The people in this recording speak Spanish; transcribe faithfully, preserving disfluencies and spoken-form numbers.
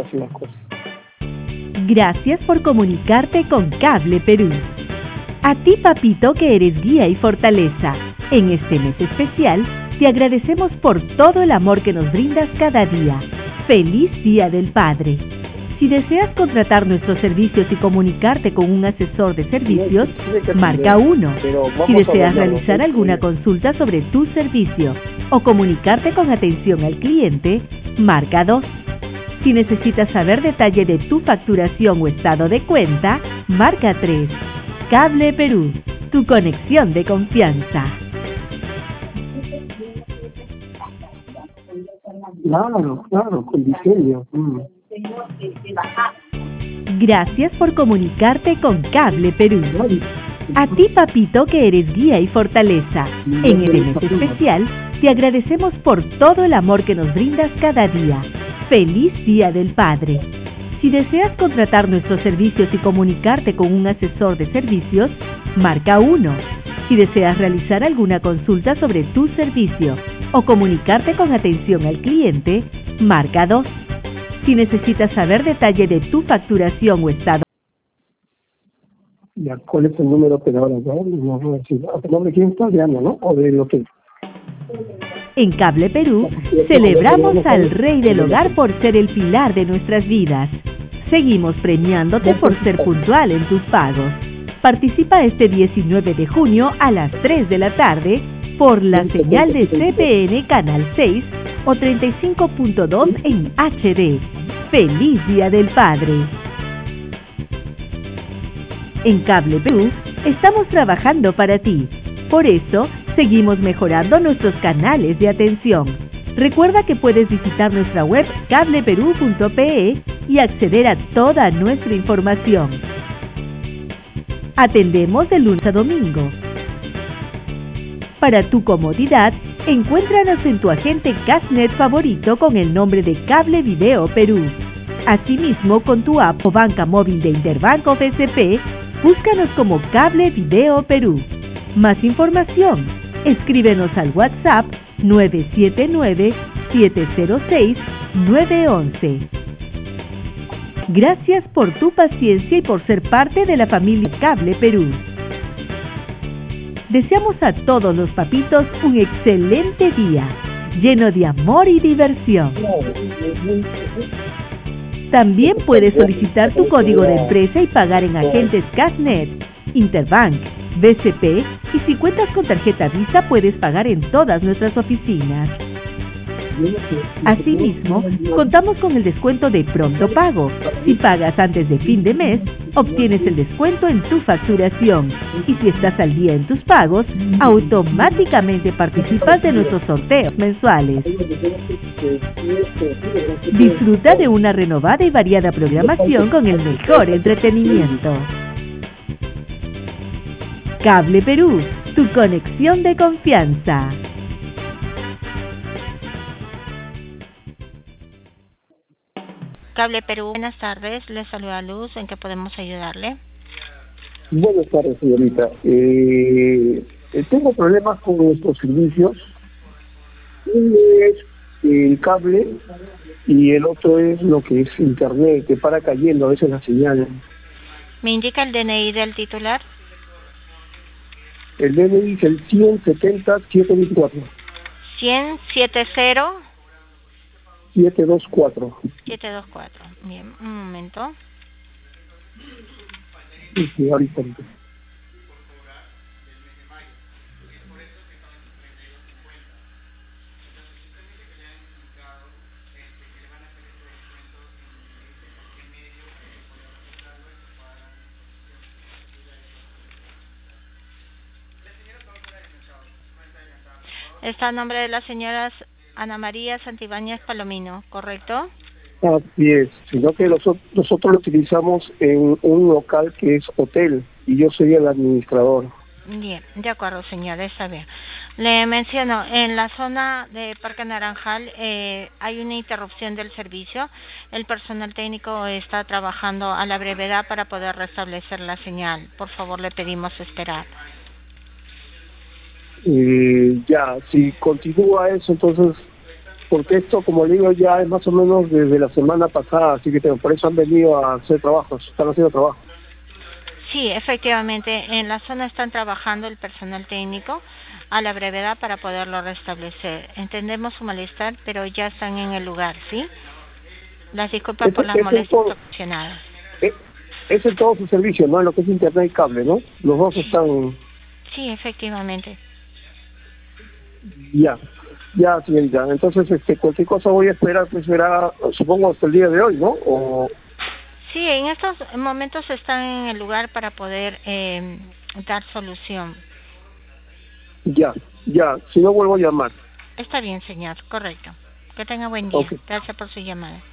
así las cosas. Gracias por comunicarte con Cable Perú. A ti, papito, que eres guía y fortaleza, en este mes especial, te agradecemos por todo el amor que nos brindas cada día. ¡Feliz Día del Padre! Si deseas contratar nuestros servicios y comunicarte con un asesor de servicios, marca uno. Si deseas realizar alguna consulta sobre tu servicio o comunicarte con atención al cliente, marca dos. Si necesitas saber detalle de tu facturación o estado de cuenta, marca tres. Cable Perú, tu conexión de confianza. Claro, claro, con diseño. Mm. Gracias por comunicarte con Cable Perú. A ti, papito, que eres guía y fortaleza, en este mes especial, te agradecemos por todo el amor que nos brindas cada día. ¡Feliz Día del Padre! Si deseas contratar nuestros servicios y comunicarte con un asesor de servicios, marca uno. Si deseas realizar alguna consulta sobre tu servicio o comunicarte con atención al cliente, marca dos. Si necesitas saber detalle de tu facturación o estado. Ya, ¿cuál es el número operador? ¿No? No, no, sí. ¿A nombre de quién está? De Ana, ¿no? ¿O del hotel? En Cable Perú, celebramos al Rey del Hogar por ser el pilar de nuestras vidas. Seguimos premiándote por ser puntual en tus pagos. Participa este diecinueve de junio a las tres de la tarde por la señal de C P N Canal seis o treinta y cinco punto dos en H D. ¡Feliz Día del Padre! En Cable Perú estamos trabajando para ti. Por eso, seguimos mejorando nuestros canales de atención. Recuerda que puedes visitar nuestra web cable perú punto pe y acceder a toda nuestra información. Atendemos de lunes a domingo. Para tu comodidad, encuéntranos en tu agente Cashnet favorito con el nombre de Cable Video Perú. Asimismo, con tu app o banca móvil de Interbanco B C P, búscanos como Cable Video Perú. Más información, escríbenos al WhatsApp nueve siete nueve, siete cero seis, nueve uno uno. Gracias por tu paciencia y por ser parte de la familia Cable Perú. Deseamos a todos los papitos un excelente día, lleno de amor y diversión. También puedes solicitar tu código de empresa y pagar en agentes Cashnet, Interbank, B C P y si cuentas con tarjeta Visa puedes pagar en todas nuestras oficinas. Asimismo, contamos con el descuento de pronto pago. Si pagas antes de fin de mes, obtienes el descuento en tu facturación. Y si estás al día en tus pagos, automáticamente participas de nuestros sorteos mensuales. Disfruta de una renovada y variada programación con el mejor entretenimiento. Cable Perú, tu conexión de confianza. Cable Perú, buenas tardes, les saluda Luz, ¿en qué podemos ayudarle? Buenas tardes, señorita. Eh, eh, tengo problemas con nuestros servicios. Uno es el cable y el otro es lo que es internet, que para cayendo a veces la señal. ¿Me indica el D N I del titular? El D N I es el ciento setenta, setecientos veinticuatro. cien setenta setecientos veinticuatro. setecientos veinticuatro. Bien, un momento. Sí, sí, ahorita. ahorita. Está a nombre de la señora Ana María Santibáñez Palomino, ¿correcto? Así es, sino que nosotros, nosotros lo utilizamos en un local que es hotel y yo soy el administrador. Bien, de acuerdo, señora, está bien. Le menciono, en la zona de Parque Naranjal eh, hay una interrupción del servicio. El personal técnico está trabajando a la brevedad para poder restablecer la señal. Por favor, le pedimos esperar. Eh, ya, si continúa eso, entonces porque esto, como le digo, ya es más o menos desde la semana pasada, así que por eso han venido a hacer trabajos, están haciendo trabajo. Sí, efectivamente, en la zona están trabajando el personal técnico a la brevedad para poderlo restablecer. Entendemos su malestar, pero ya están en el lugar, ¿sí? Las disculpas Es, por las es molestias todo, ocasionadas. es, es en todo su servicio, ¿no? En lo que es internet y cable, ¿no? Los dos están... Sí, efectivamente. Ya, ya, señorita. Entonces, este, cualquier cosa voy a esperar, pues será, supongo, hasta el día de hoy, ¿no? O... Sí, en estos momentos están en el lugar para poder eh, dar solución. Ya, ya, si no vuelvo a llamar. Está bien, señor, correcto. Que tenga buen día. Okay. Gracias por su llamada.